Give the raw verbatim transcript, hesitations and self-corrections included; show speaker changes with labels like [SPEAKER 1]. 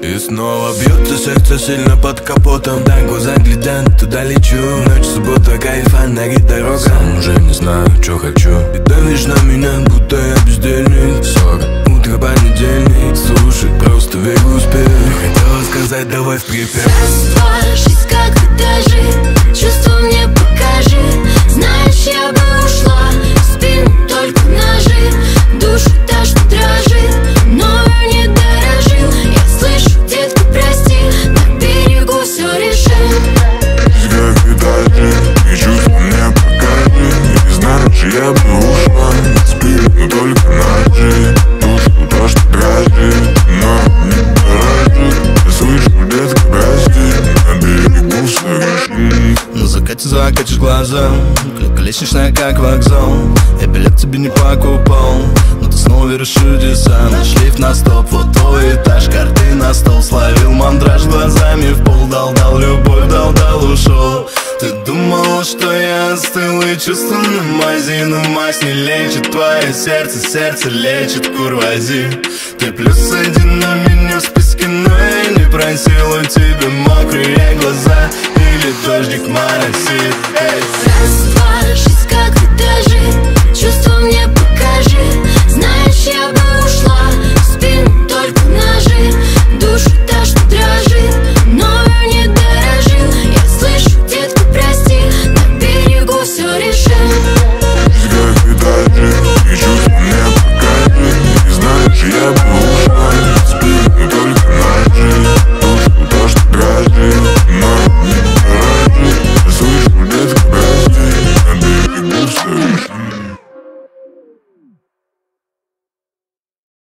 [SPEAKER 1] И снова бьется сердце сильно под капотом. Да, глаза глядят, туда лечу. Ночь, суббота, кайф, фонари, дорога. Сам уже не знаю, что хочу. И давишь на меня, будто я бездельник. Ссора, утро, понедельник. Слушай, просто верю, успею. Хотела сказать, давай в припев.
[SPEAKER 2] Раз, два, жизнь как этажи. Чувства мне покажи. Знаешь, я бы ушла. В спину только ножи. Душу та, что дрожит, мною не дорожил. Я слышу, детка, прости, на берегу все решим.
[SPEAKER 3] Как этажи, и чувства мне покажи. И знаешь, я бы ушла. В спину только ножи. Душу та, что дрожит, но не дорожит. Я слышу, детка, прости, на берегу все решим.
[SPEAKER 4] На закате закатишь глаза, клетка лестничная, как вокзал. Я билет тебе не покупал, но ты снова веришь в чудеса. Наш лифт на стоп, вот твой этаж. Карты на стол, словил мандраж. Глазами в пол дал-дал, любовь дал-дал, ушел. Ты думала, что я остыл и чувства на мази. Но мазь не лечит твое сердце, сердце лечит курвази. Ты плюс один на меня,